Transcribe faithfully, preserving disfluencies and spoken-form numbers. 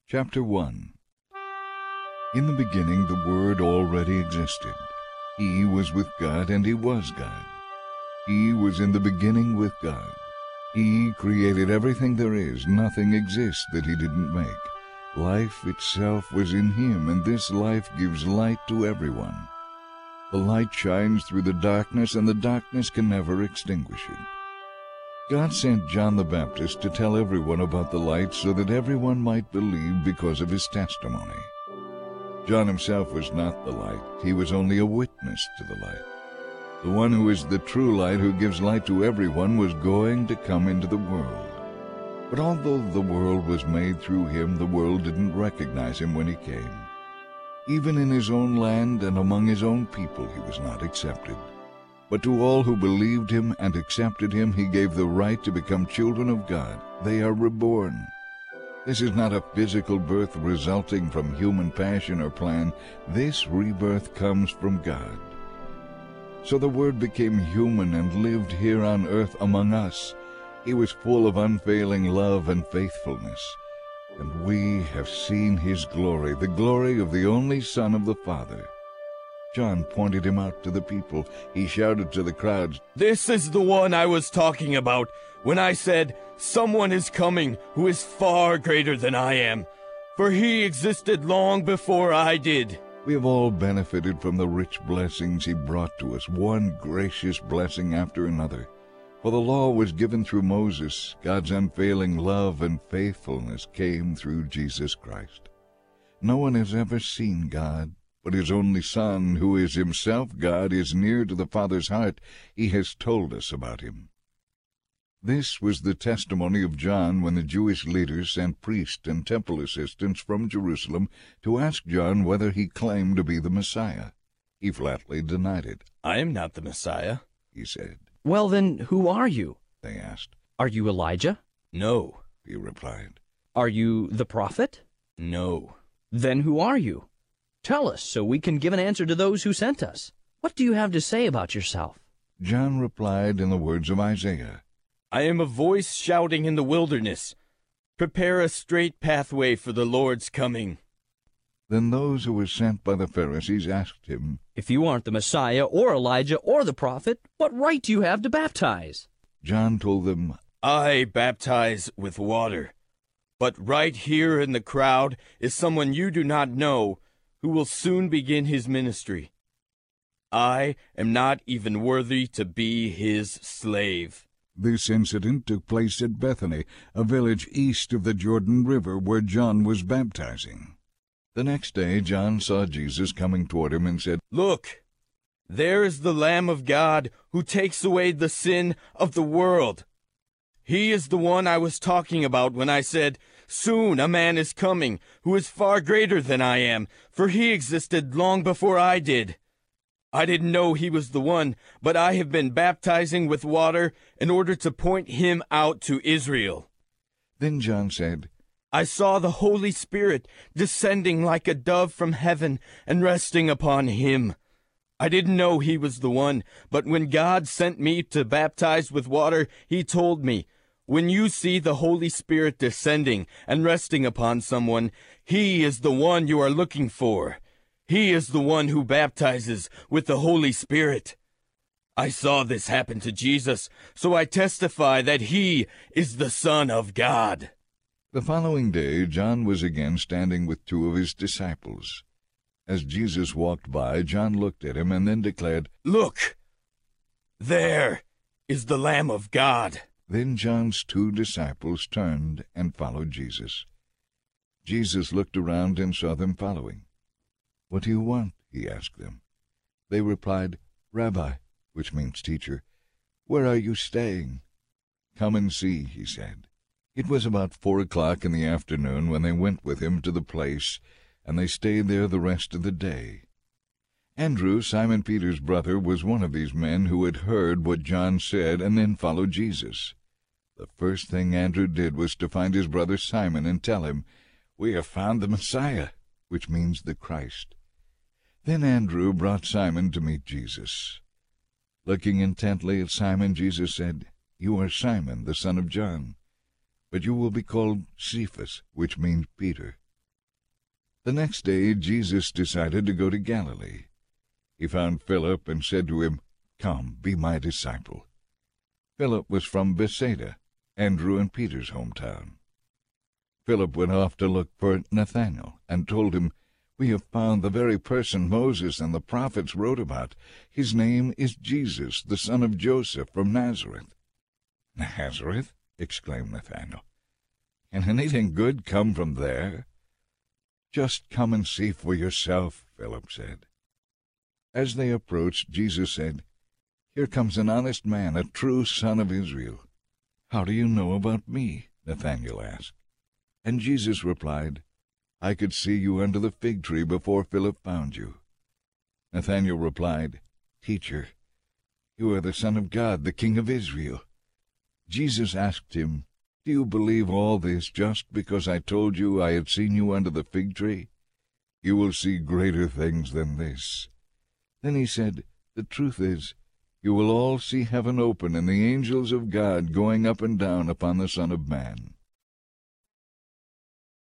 Chapter one. In the beginning the Word already existed. He was with God, and He was God. He was in the beginning with God. He created everything there is. Nothing exists that He didn't make. Life itself was in Him, and this life gives light to everyone. The light shines through the darkness, and the darkness can never extinguish it. God sent John the Baptist to tell everyone about the light so that everyone might believe because of his testimony. John himself was not the light. He was only a witness to the light. The one who is the true light, who gives light to everyone, was going to come into the world. But although the world was made through him, the world didn't recognize him when he came. Even in his own land and among his own people he was not accepted. But to all who believed him and accepted him, he gave the right to become children of God. They are reborn. This is not a physical birth resulting from human passion or plan. This rebirth comes from God. So the Word became human and lived here on earth among us. He was full of unfailing love and faithfulness. And we have seen His glory, the glory of the only Son of the Father. John pointed Him out to the people. He shouted to the crowds, "This is the one I was talking about when I said, 'Someone is coming who is far greater than I am, for He existed long before I did.'" We have all benefited from the rich blessings He brought to us, one gracious blessing after another. For the law was given through Moses. God's unfailing love and faithfulness came through Jesus Christ. No one has ever seen God, but His only Son, who is Himself God, is near to the Father's heart. He has told us about Him. This was the testimony of John when the Jewish leaders sent priests and temple assistants from Jerusalem to ask John whether he claimed to be the Messiah. He flatly denied it. "I am not the Messiah," he said. "Well, then, who are you?" they asked. "Are you Elijah?" "No." He replied. "Are you the prophet?" "No." "Then who are you? Tell us, so we can give an answer to those who sent us. What do you have to say about yourself?" John replied in the words of Isaiah, "I am a voice shouting in the wilderness, 'Prepare a straight pathway for the Lord's coming.'" Then those who were sent by the Pharisees asked him, "If you aren't the Messiah or Elijah or the prophet, what right do you have to baptize?" John told them, "I baptize with water, but right here in the crowd is someone you do not know, who will soon begin his ministry. I am not even worthy to be his slave." This incident took place at Bethany, a village east of the Jordan River where John was baptizing. The next day John saw Jesus coming toward him and said, "Look, there is the Lamb of God who takes away the sin of the world. He is the one I was talking about when I said, 'Soon a man is coming who is far greater than I am, for He existed long before I did.' I didn't know He was the one, but I have been baptizing with water in order to point Him out to Israel." Then John said, "I saw the Holy Spirit descending like a dove from heaven and resting upon Him. I didn't know He was the one, but when God sent me to baptize with water, He told me, 'When you see the Holy Spirit descending and resting upon someone, He is the one you are looking for. He is the one who baptizes with the Holy Spirit.' I saw this happen to Jesus, so I testify that He is the Son of God." The following day John was again standing with two of his disciples. As Jesus walked by, John looked at him and then declared, "Look, there is the Lamb of God." Then John's two disciples turned and followed Jesus. Jesus looked around and saw them following. "What do you want?" he asked them. They replied, "Rabbi," which means teacher, "where are you staying?" "Come and see," he said. It was about four o'clock in the afternoon when they went with him to the place, and they stayed there the rest of the day. Andrew, Simon Peter's brother, was one of these men who had heard what John said and then followed Jesus. The first thing Andrew did was to find his brother Simon and tell him, "We have found the Messiah," which means the Christ. Then Andrew brought Simon to meet Jesus. Looking intently at Simon, Jesus said, "You are Simon, the son of John, but you will be called Cephas," which means Peter. The next day Jesus decided to go to Galilee. He found Philip and said to him, "Come, be my disciple." Philip was from Bethsaida, Andrew and Peter's hometown. Philip went off to look for Nathanael and told him, "We have found the very person Moses and the prophets wrote about. His name is Jesus, the son of Joseph from Nazareth." "Nazareth?" exclaimed Nathanael. "Can anything good come from there?" "Just come and see for yourself," Philip said. As they approached, Jesus said, "Here comes an honest man, a true son of Israel." "How do you know about me?" Nathanael asked. And Jesus replied, "I could see you under the fig tree before Philip found you." Nathanael replied, "Teacher, you are the Son of God, the King of Israel." Jesus asked him, "Do you believe all this just because I told you I had seen you under the fig tree? You will see greater things than this." Then he said, "The truth is, you will all see heaven open and the angels of God going up and down upon the Son of Man."